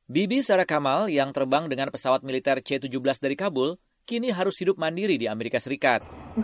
Bibi Sarah Kamal yang terbang dengan pesawat militer C-17 dari Kabul, kini harus hidup mandiri di Amerika Serikat.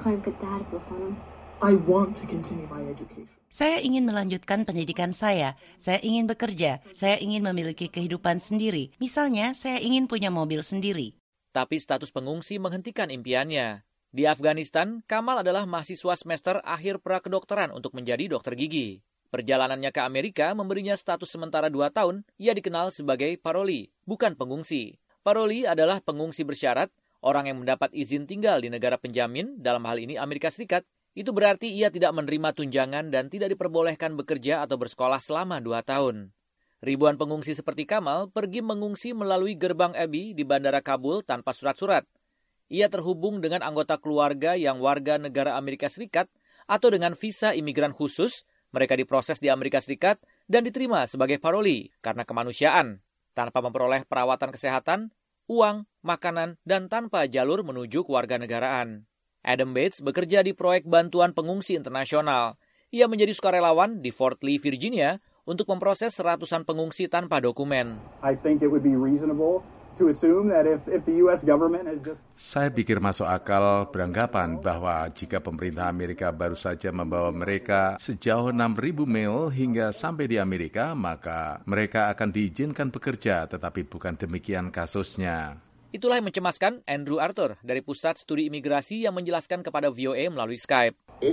I want to continue my education. Saya ingin melanjutkan pendidikan saya ingin bekerja, saya ingin memiliki kehidupan sendiri. Misalnya, saya ingin punya mobil sendiri. Tapi status pengungsi menghentikan impiannya. Di Afghanistan, Kamal adalah mahasiswa semester akhir prakedokteran untuk menjadi dokter gigi. Perjalanannya ke Amerika memberinya status sementara 2 tahun, ia dikenal sebagai paroli, bukan pengungsi. Paroli adalah pengungsi bersyarat, orang yang mendapat izin tinggal di negara penjamin, dalam hal ini Amerika Serikat. Itu berarti ia tidak menerima tunjangan dan tidak diperbolehkan bekerja atau bersekolah selama 2 tahun. Ribuan pengungsi seperti Kamal pergi mengungsi melalui gerbang Abbey di Bandara Kabul tanpa surat-surat. Ia terhubung dengan anggota keluarga yang warga negara Amerika Serikat atau dengan visa imigran khusus. Mereka diproses di Amerika Serikat dan diterima sebagai paroli karena kemanusiaan, tanpa memperoleh perawatan kesehatan, uang, makanan, dan tanpa jalur menuju kewarganegaraan. Adam Bates bekerja di proyek bantuan pengungsi internasional. Ia menjadi sukarelawan di Fort Lee, Virginia, untuk memproses ratusan pengungsi tanpa dokumen. Saya pikir masuk akal beranggapan bahwa jika pemerintah Amerika baru saja membawa mereka sejauh 6.000 mil hingga sampai di Amerika, maka mereka akan diizinkan bekerja, tetapi bukan demikian kasusnya. Itulah yang mencemaskan Andrew Arthur dari Pusat Studi Imigrasi yang menjelaskan kepada VOA melalui Skype.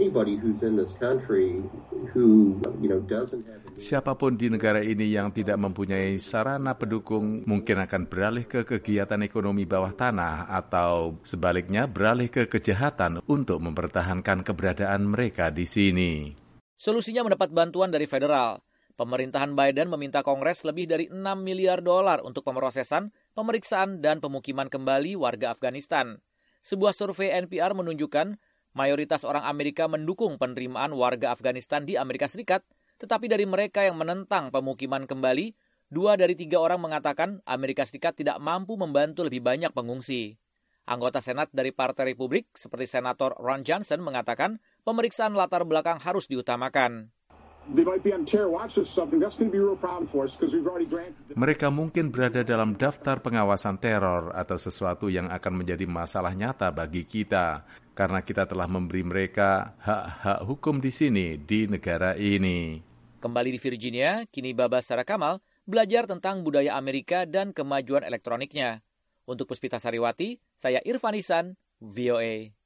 Siapapun di negara ini yang tidak mempunyai sarana pendukung mungkin akan beralih ke kegiatan ekonomi bawah tanah atau sebaliknya beralih ke kejahatan untuk mempertahankan keberadaan mereka di sini. Solusinya mendapat bantuan dari federal. Pemerintahan Biden meminta Kongres lebih dari $6 miliar untuk pemrosesan, pemeriksaan, dan pemukiman kembali warga Afghanistan. Sebuah survei NPR menunjukkan mayoritas orang Amerika mendukung penerimaan warga Afghanistan di Amerika Serikat, tetapi dari mereka yang menentang pemukiman kembali, 2 dari 3 orang mengatakan Amerika Serikat tidak mampu membantu lebih banyak pengungsi. Anggota Senat dari Partai Republik, seperti Senator Ron Johnson, mengatakan pemeriksaan latar belakang harus diutamakan. Mereka mungkin berada dalam daftar pengawasan teror atau sesuatu yang akan menjadi masalah nyata bagi kita, karena kita telah memberi mereka hak-hak hukum di sini, di negara ini. Kembali di Virginia, kini Baba Sarah Kamal belajar tentang budaya Amerika dan kemajuan elektroniknya. Untuk Puspita Sariwati, saya Irfan Ihsan, VOA.